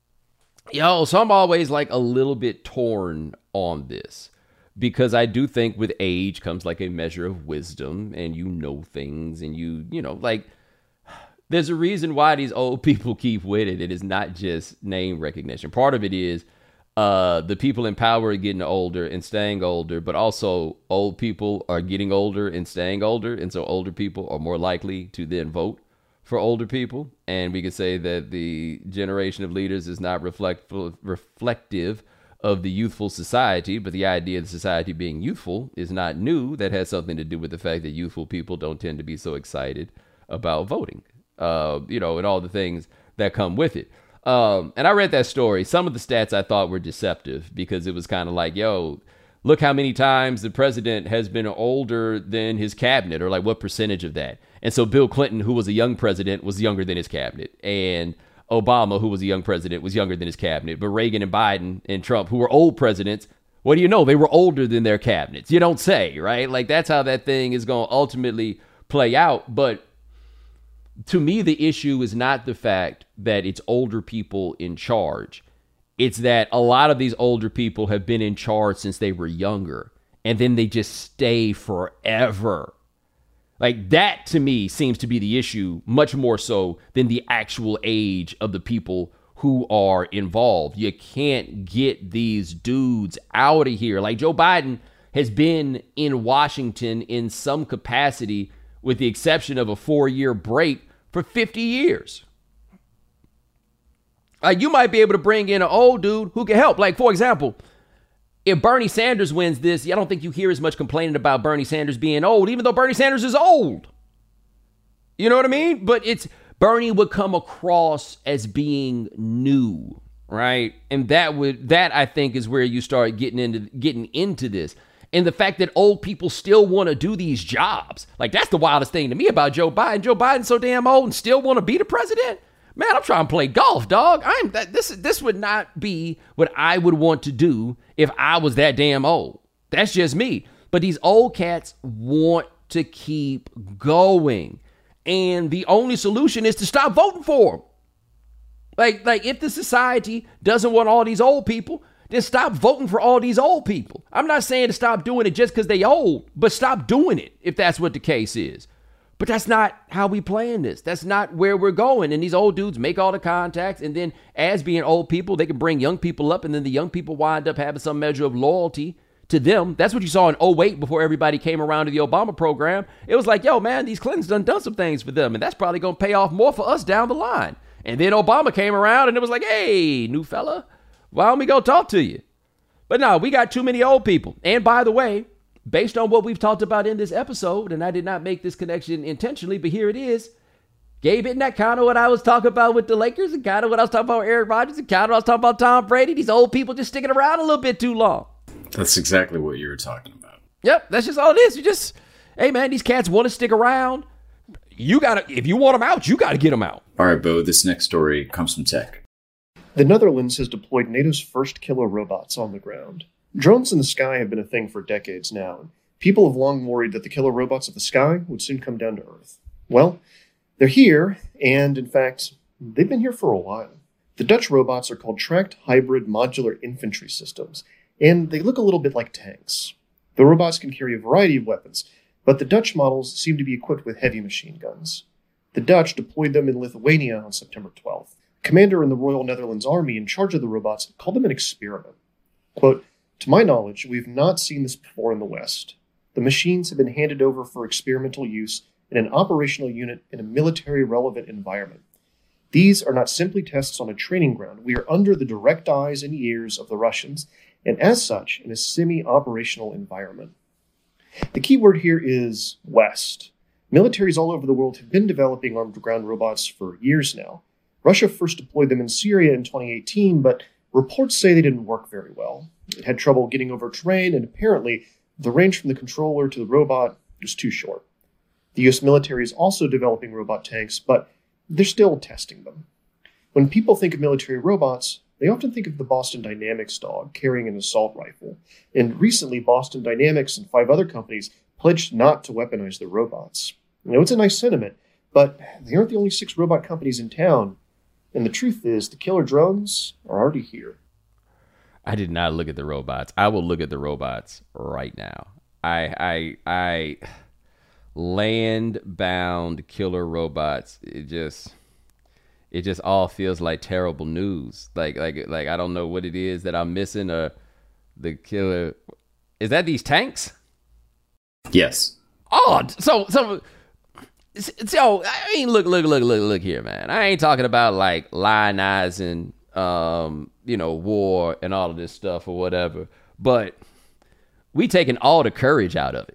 Yo, so I'm always like a little bit torn on this, because I do think with age comes like a measure of wisdom, and you know things, and you know, like, there's a reason why these old people keep with it. It is not just name recognition. Part of it is the people in power are getting older and staying older, but also old people are getting older and staying older, and so older people are more likely to then vote for older people. And we could say that the generation of leaders is not reflective of the youthful society, but the idea of the society being youthful is not new. That has something to do with the fact that youthful people don't tend to be so excited about voting, and all the things that come with it. And I read that story. Some of the stats I thought were deceptive, because it was kind of like, yo, look how many times the president has been older than his cabinet, or like what percentage of that. And so Bill Clinton, who was a young president, was younger than his cabinet. And Obama, who was a young president, was younger than his cabinet. But Reagan and Biden and Trump, who were old presidents, what do you know? They were older than their cabinets. You don't say, right? Like, that's how that thing is going to ultimately play out. But to me, the issue is not the fact that it's older people in charge. It's that a lot of these older people have been in charge since they were younger, and then they just stay forever. Like, that to me seems to be the issue, much more so than the actual age of the people who are involved. You can't get these dudes out of here. Like, Joe Biden has been in Washington in some capacity, with the exception of a 4-year break, for 50 years. You might be able to bring in an old dude who can help. Like, for example, if Bernie Sanders wins this, I don't think you hear as much complaining about Bernie Sanders being old, even though Bernie Sanders is old. You know what I mean? But Bernie would come across as being new, right? And that I think is where you start getting into this. And the fact that old people still want to do these jobs. Like, that's the wildest thing to me about Joe Biden. Joe Biden's so damn old and still want to be the president. Man, I'm trying to play golf, dog. This would not be what I would want to do if I was that damn old. That's just me. But these old cats want to keep going. And the only solution is to stop voting for them. Like if the society doesn't want all these old people, then stop voting for all these old people. I'm not saying to stop doing it just because they old, but stop doing it if that's what the case is. But that's not how we plan this. That's not where we're going. And these old dudes make all the contacts. And then as being old people, they can bring young people up. And then the young people wind up having some measure of loyalty to them. That's what you saw in 2008 before everybody came around to the Obama program. It was like, yo, man, these Clintons done some things for them. And that's probably going to pay off more for us down the line. And then Obama came around and it was like, hey, new fella, Why don't we go talk to you? But no, we got too many old people. And by the way, based on what we've talked about in this episode, and I did not make this connection intentionally, but here it is. Gabe, isn't that kind of what I was talking about with the Lakers and kind of what I was talking about with Aaron Rodgers and kind of what I was talking about Tom Brady? These old people just sticking around a little bit too long. That's exactly what you were talking about. Yep, that's just all it is. You just, hey man, these cats want to stick around. You gotta, if you want them out, you gotta get them out. All right, Bo, this next story comes from tech. The Netherlands has deployed NATO's first killer robots on the ground. Drones in the sky have been a thing for decades now, and people have long worried that the killer robots of the sky would soon come down to Earth. Well, they're here, and in fact, they've been here for a while. The Dutch robots are called Tracked Hybrid Modular Infantry Systems, and they look a little bit like tanks. The robots can carry a variety of weapons, but the Dutch models seem to be equipped with heavy machine guns. The Dutch deployed them in Lithuania on September 12th. Commander in the Royal Netherlands Army in charge of the robots called them an experiment. Quote, "To my knowledge, we've not seen this before in the West. The machines have been handed over for experimental use in an operational unit in a military-relevant environment. These are not simply tests on a training ground. We are under the direct eyes and ears of the Russians, and as such, in a semi-operational environment." The key word here is West. Militaries all over the world have been developing armed ground robots for years now. Russia first deployed them in Syria in 2018, but reports say they didn't work very well. It had trouble getting over terrain, and apparently the range from the controller to the robot was too short. The U.S. military is also developing robot tanks, but they're still testing them. When people think of military robots, they often think of the Boston Dynamics dog carrying an assault rifle. And recently, Boston Dynamics and 5 other companies pledged not to weaponize their robots. You know, it's a nice sentiment, but they aren't the only 6 robot companies in town. And the truth is, the killer drones are already here. I did not look at the robots. I will look at the robots right now. I land-bound killer robots. It just all feels like terrible news. Like I don't know what it is that I'm missing. The killer, is that these tanks? Yes. Oh, so I mean, look here, man. I ain't talking about like lionizing, war and all of this stuff or whatever. But we taking all the courage out of it.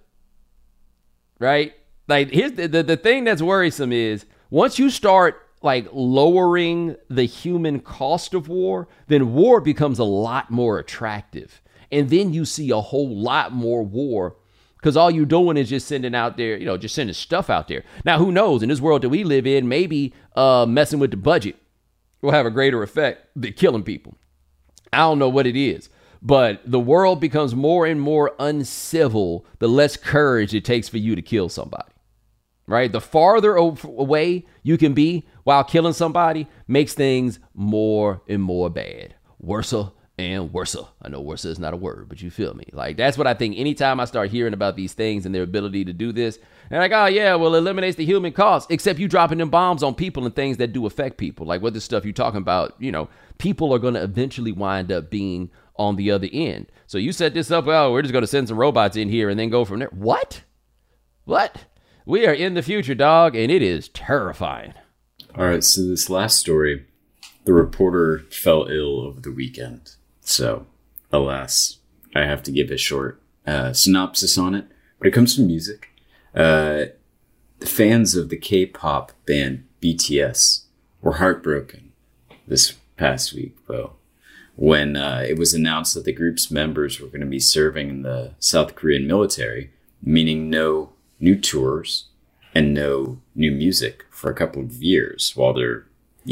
Right? Like, here's the thing that's worrisome is once you start like lowering the human cost of war, then war becomes a lot more attractive. And then you see a whole lot more war because all you're doing is just sending out there, just sending stuff out there. Now, who knows? In this world that we live in, maybe messing with the budget will have a greater effect than killing people. I don't know what it is. But the world becomes more and more uncivil the less courage it takes for you to kill somebody, right? The farther away you can be while killing somebody makes things more and more bad. Worser and worser. I know worser is not a word, but you feel me. Like, that's what I think anytime I start hearing about these things and their ability to do this. And like, oh yeah, well, it eliminates the human cost, except you dropping them bombs on people and things that do affect people. Like what the stuff you're talking about, people are going to eventually wind up being on the other end. So you set this up, well, we're just going to send some robots in here and then go from there. What? We are in the future, dog, and it is terrifying. All right, so this last story, the reporter fell ill over the weekend. So, alas, I have to give a short synopsis on it. But it comes from music. The fans of the K-pop band BTS were heartbroken this past week, Bo, when it was announced that the group's members were going to be serving in the South Korean military, meaning no new tours and no new music for a couple of years while they're,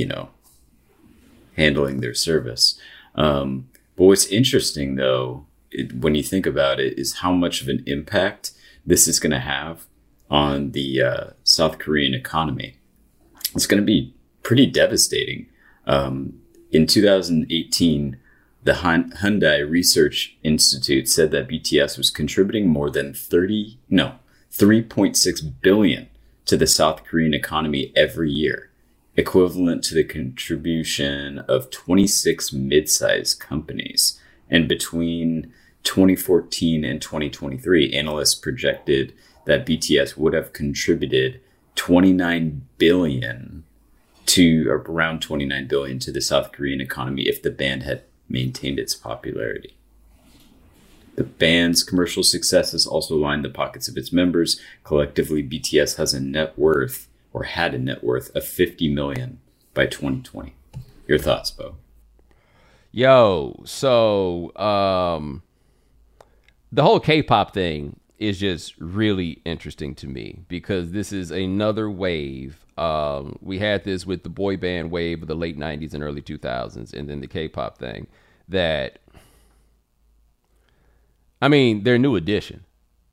handling their service. But what's interesting, though, when you think about it, is how much of an impact this is going to have on the South Korean economy. It's going to be pretty devastating. In 2018, the Hyundai Research Institute said that BTS was contributing more than 3.6 billion to the South Korean economy every year, equivalent to the contribution of 26 mid-sized companies. And between 2014 and 2023, analysts projected that BTS would have contributed around 29 billion to the South Korean economy if the band had maintained its popularity. The band's commercial successes also lined the pockets of its members. Collectively, BTS has a net worth, or had a net worth, of $50 million by 2020. Your thoughts, Bo? Yo, so the whole K-pop thing is just really interesting to me because this is another wave. We had this with the boy band wave of the late 90s and early 2000s, and then the K-pop thing that, I mean, they're New Edition.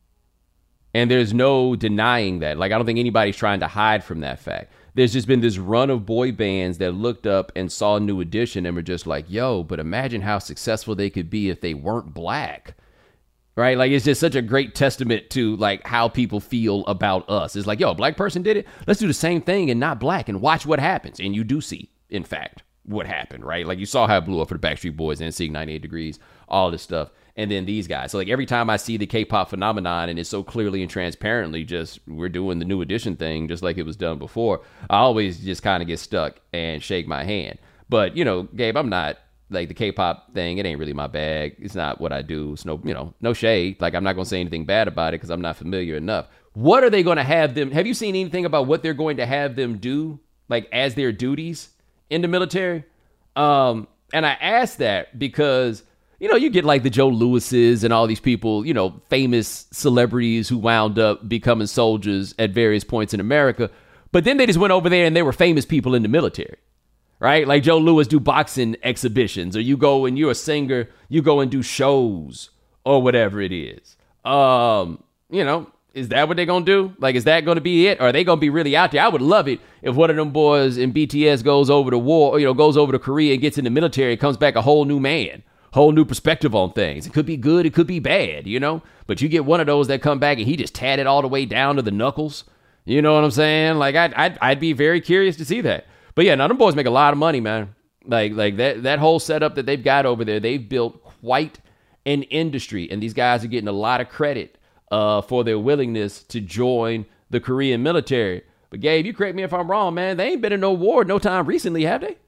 And there's no denying that. Like, I don't think anybody's trying to hide from that fact. There's just been this run of boy bands that looked up and saw New Edition and were just like, yo, but imagine how successful they could be if they weren't black. Right? Like, it's just such a great testament to, like, how people feel about us. It's like, yo, a black person did it. Let's do the same thing and not black and watch what happens. And you do see, in fact, what happened, right? Like, you saw how it blew up for the Backstreet Boys and NSYNC 98 Degrees, all this stuff. And then these guys. So, like, every time I see the K-pop phenomenon and it's so clearly and transparently just we're doing the New Edition thing just like it was done before, I always just kind of get stuck and shake my hand. But, you know, Gabe, I'm not, like, the K-pop thing, it ain't really my bag. It's not what I do. It's no, you know, no shade. Like, I'm not going to say anything bad about it because I'm not familiar enough. What are they going to have them? Have you seen anything about what they're going to have them do, like, as their duties in the military? And I ask that because, you know, you get like the Joe Lewises and all these people, you know, famous celebrities who wound up becoming soldiers at various points in America. But then they just went over there and they were famous people in the military. Right? Like Joe Louis do boxing exhibitions, or you go and you're a singer, you go and do shows or whatever it is. You know, is that what they're going to do? Like, is that going to be it? Or are they going to be really out there? I would love it if one of them boys in BTS goes over to war, or, you know, goes over to Korea and gets in the military and comes back a whole new man, whole new perspective on things. It could be good. It could be bad, you know, but you get one of those that come back and he just tatted all the way down to the knuckles. You know what I'm saying? Like, I'd be very curious to see that. But yeah, now them boys make a lot of money, man. Like that whole setup that they've got over there, they've built quite an industry, and these guys are getting a lot of credit for their willingness to join the Korean military. But Gabe, you correct me if I'm wrong, man. They ain't been in no war no time recently, have they?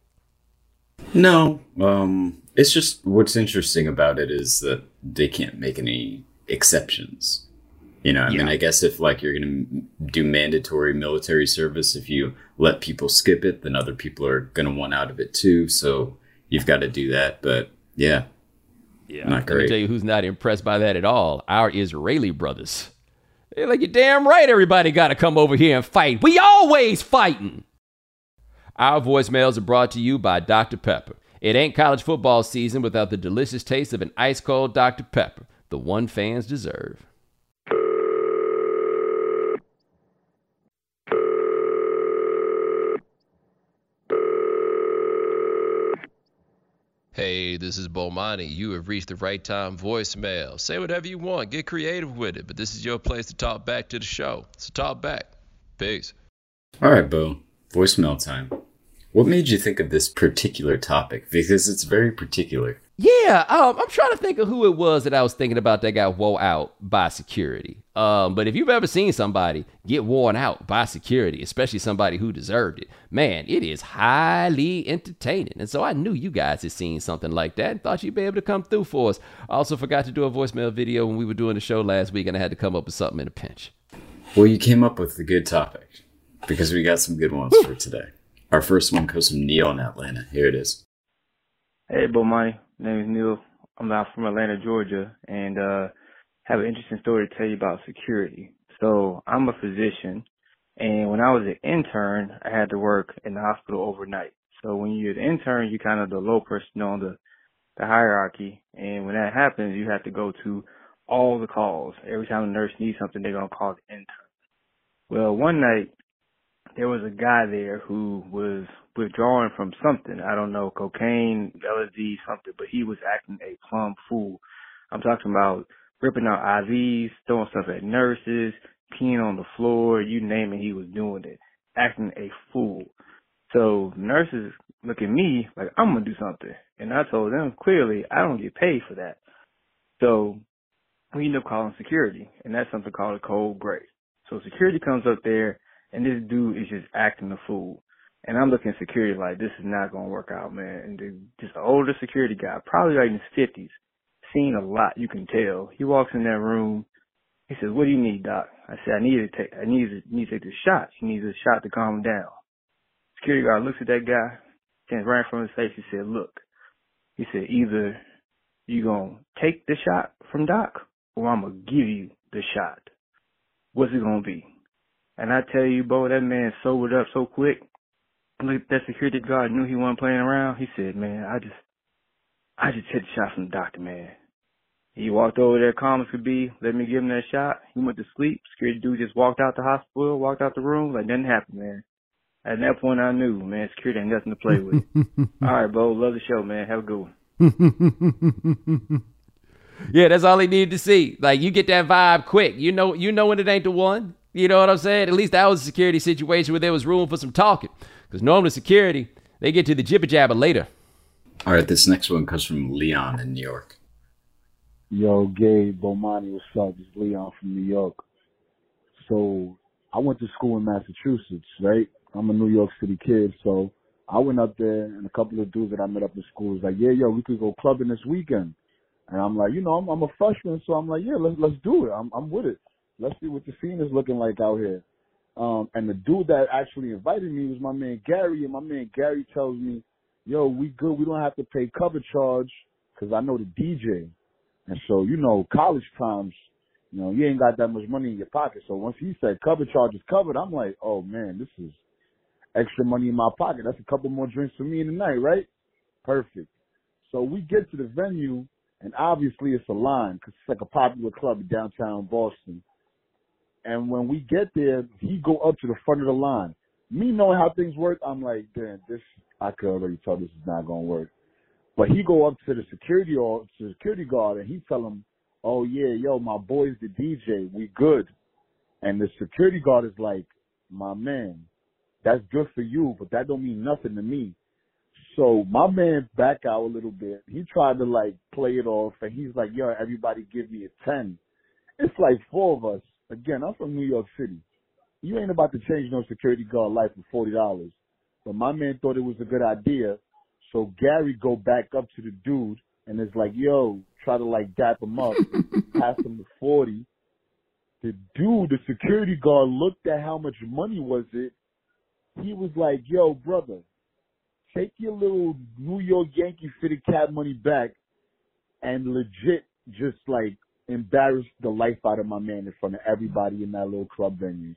No. It's just what's interesting about it is that they can't make any exceptions. You know, I mean, I guess if, like, you're going to do mandatory military service, if you let people skip it, then other people are going to want out of it too. So you've got to do that. But yeah, not great. Let me tell you who's not impressed by that at all. Our Israeli brothers. They're like, you're damn right. Everybody got to come over here and fight. We always fighting. Our voicemails are brought to you by Dr. Pepper. It ain't college football season without the delicious taste of an ice cold Dr. Pepper, the one fans deserve. Hey, this is Bomani. You have reached the right time voicemail. Say whatever you want. Get creative with it. But this is your place to talk back to the show. So talk back. Peace. All right, Bo. Voicemail time. What made you think of this particular topic? Because it's very particular. Yeah, I'm trying to think of who it was that I was thinking about that got wore out by security. But if you've ever seen somebody get worn out by security, especially somebody who deserved it, man, it is highly entertaining. And so I knew you guys had seen something like that and thought you'd be able to come through for us. I also forgot to do a voicemail video when we were doing the show last week, and I had to come up with something in a pinch. Well, you came up with a good topic because we got some good ones for today. Our first one comes from Neil in Atlanta. Here it is. Hey, Bomani. My name is Neil. I'm out from Atlanta, Georgia, and have an interesting story to tell you about security. So I'm a physician, and when I was an intern, I had to work in the hospital overnight. So when you're an intern, you're kind of the low person on the hierarchy, and when that happens, you have to go to all the calls. Every time a nurse needs something, they're going to call the intern. Well, one night, there was a guy there who was withdrawing from something. I don't know, cocaine, LSD, something, but he was acting a plumb fool. I'm talking about ripping out IVs, throwing stuff at nurses, peeing on the floor, you name it, he was doing it, acting a fool. So nurses look at me like I'm going to do something. And I told them, clearly, I don't get paid for that. So we end up calling security, and that's something called a cold gray. So security comes up there, and this dude is just acting a fool. And I'm looking at security like, this is not going to work out, man. And just an older security guy, probably like in his 50s, seen a lot, you can tell. He walks in that room. He says, what do you need, Doc? I said, I need to take this shot. He needs a shot to calm him down. Security guard looks at that guy, stands right in front of his face. He said, look. He said, either you going to take the shot from Doc or I'm going to give you the shot. What's it going to be? And I tell you, Bo, that man sobered up so quick. Look, that security guard knew he wasn't playing around. He said, man, I just hit the shot from the doctor, man. He walked over there calm as could be, let me give him that shot. He went to sleep. Security dude just walked out the hospital, walked out the room, like nothing happened, man. At that point, I knew, man, security ain't nothing to play with. All right, Bo, love the show, man. Have a good one. Yeah, that's all he needed to see. Like, you get that vibe quick. You know when it ain't the one. You know what I'm saying? At least that was a security situation where there was room for some talking. Because normally security, they get to the jibber jabber later. All right, this next one comes from Leon in New York. Yo, Gabe, Bomani, what's up? It's Leon from New York. So I went to school in Massachusetts, right? I'm a New York City kid, so I went up there, and a couple of dudes that I met up in school was like, yeah, yo, we could go clubbing this weekend. And I'm like, you know, I'm a freshman, so I'm like, yeah, let's do it. I'm with it. Let's see what the scene is looking like out here. And the dude that actually invited me was my man Gary, and my man Gary tells me, yo, we good. We don't have to pay cover charge because I know the DJ. And so, you know, college times, you know, you ain't got that much money in your pocket. So once he said cover charge is covered, I'm like, oh, man, this is extra money in my pocket. That's a couple more drinks for me in the night, right? Perfect. So we get to the venue, and obviously it's a line because it's like a popular club in downtown Boston. And when we get there, he go up to the front of the line. Me knowing how things work, I'm like, damn, I could already tell this is not going to work. But he go up to the security guard, and he tell him, oh, yeah, yo, my boy's the DJ. We good. And the security guard is like, my man, that's good for you, but that don't mean nothing to me. So my man back out a little bit. He tried to, like, play it off, and he's like, yo, everybody give me a 10. It's like 4 of us. Again, I'm from New York City. You ain't about to change no security guard life for $40. But my man thought it was a good idea. So Gary go back up to the dude and is like, yo, try to like dap him up, pass him the 40. The dude, the security guard, looked at how much money was it. He was like, yo, brother, take your little New York Yankee fitted cap money back and legit just like embarrassed the life out of my man in front of everybody in that little club venue.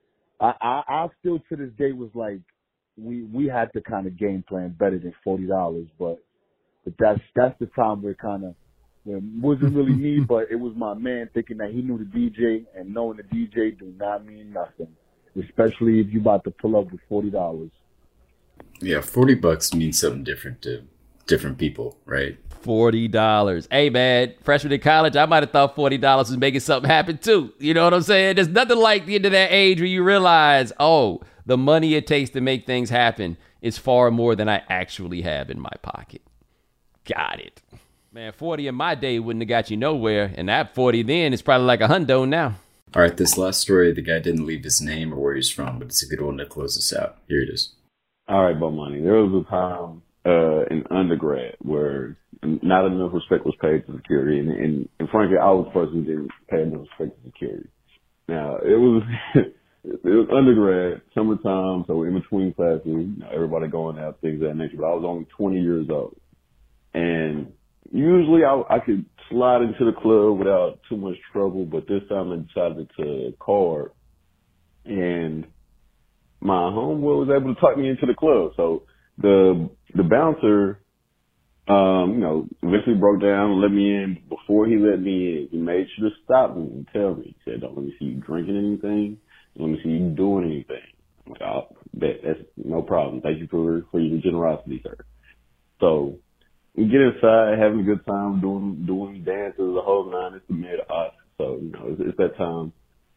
I still to this day was like, we had to kind of game plan better than $40, but that's the time where it wasn't really me, but it was my man thinking that he knew the DJ, and knowing the DJ do not mean nothing, especially if you about to pull up with $40. Yeah, $40 means something different to different people, right? $40. Hey, man, freshman in college, I might have thought $40 was making something happen, too. You know what I'm saying? There's nothing like the end of that age where you realize, oh, the money it takes to make things happen is far more than I actually have in my pocket. Got it. Man, 40 in my day wouldn't have got you nowhere, and that 40 then is probably like a hundo now. All right, this last story, the guy didn't leave his name or where he's from, but it's a good one to close us out. Here it is. All right, Bomani. There was a time in undergrad where not enough respect was paid to security, and frankly, I was the person who didn't pay enough respect to security. Now, it was it was undergrad, summertime, so in between classes, you know, everybody going out, things of that nature, but I was only 20 years old. And usually I could slide into the club without too much trouble, but this time I decided to card, and my homeboy was able to talk me into the club. So the bouncer, you know, eventually broke down and let me in. Before he let me in, he made sure to stop me and tell me. He said, "Don't let me see you drinking anything. Let me see you doing anything." I'm like, "Oh, that's no problem. Thank you for your generosity, sir." So we get inside, having a good time, doing dances, the whole nine. It's the mid-aughts, so you know it's that time.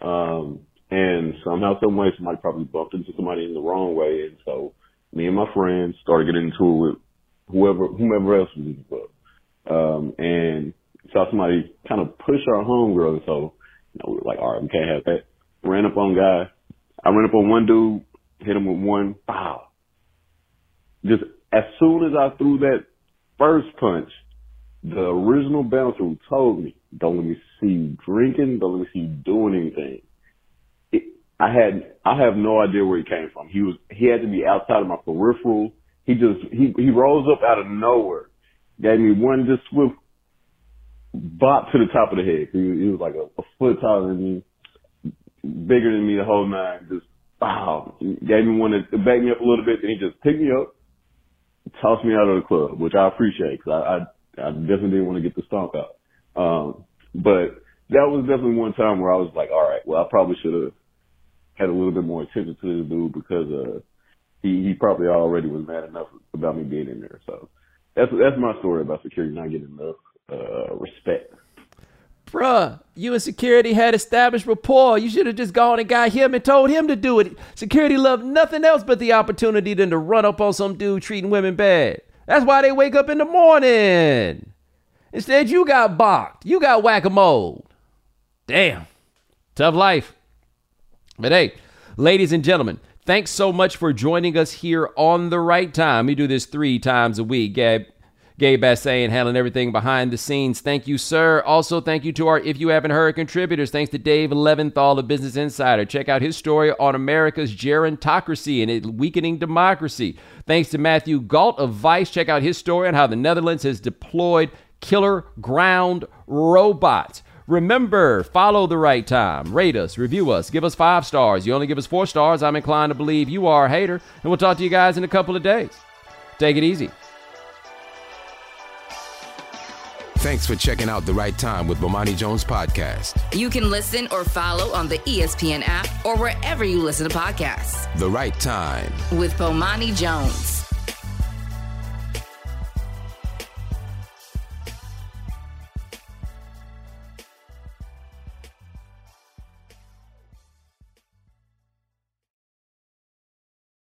And somehow, some way, somebody probably bumped into somebody in the wrong way, and so me and my friends started getting into it with whomever else was in the club. And saw somebody kind of push our homegirl, so you know we were like, all right, we can't have that. Ran up on guy. I ran up on one dude, hit him with one, pow. just as soon as I threw that first punch, the original bouncer told me, don't let me see you drinking, don't let me see you doing anything. I have no idea where he came from. He had to be outside of my peripheral. He rose up out of nowhere, gave me one just swift bop to the top of the head. He was like a foot taller than me, bigger than me the whole nine. Just, wow. He gave me one to back me up a little bit, then he just picked me up, tossed me out of the club, which I appreciate because I definitely didn't want to get the stomp out. But that was definitely one time where I was like, all right, well, I probably should have had a little bit more attention to this dude because he probably already was mad enough about me being in there. So that's my story about security not getting enough respect. Bruh, you and security had established rapport. You should have just gone and got him and told him to do it. Security loved nothing else but the opportunity than to run up on some dude treating women bad. That's why they wake up in the morning. Instead, you got bonked. You got whack-a-mole. Damn. Tough life. But hey, ladies and gentlemen, thanks so much for joining us here on The Right Time. We do this 3 times a week. Gabe Bassane handling everything behind the scenes. Thank you, sir. Also, thank you to our If You Haven't Heard contributors. Thanks to Dave Leventhal of Business Insider. Check out his story on America's gerontocracy and its weakening democracy. Thanks to Matthew Galt of Vice. Check out his story on how the Netherlands has deployed killer ground robots. Remember, follow The Right Time. Rate us, review us, give us 5 stars. You only give us 4 stars, I'm inclined to believe you are a hater. And we'll talk to you guys in a couple of days. Take it easy. Thanks for checking out The Right Time with Bomani Jones podcast. You can listen or follow on the ESPN app or wherever you listen to podcasts. The Right Time with Bomani Jones.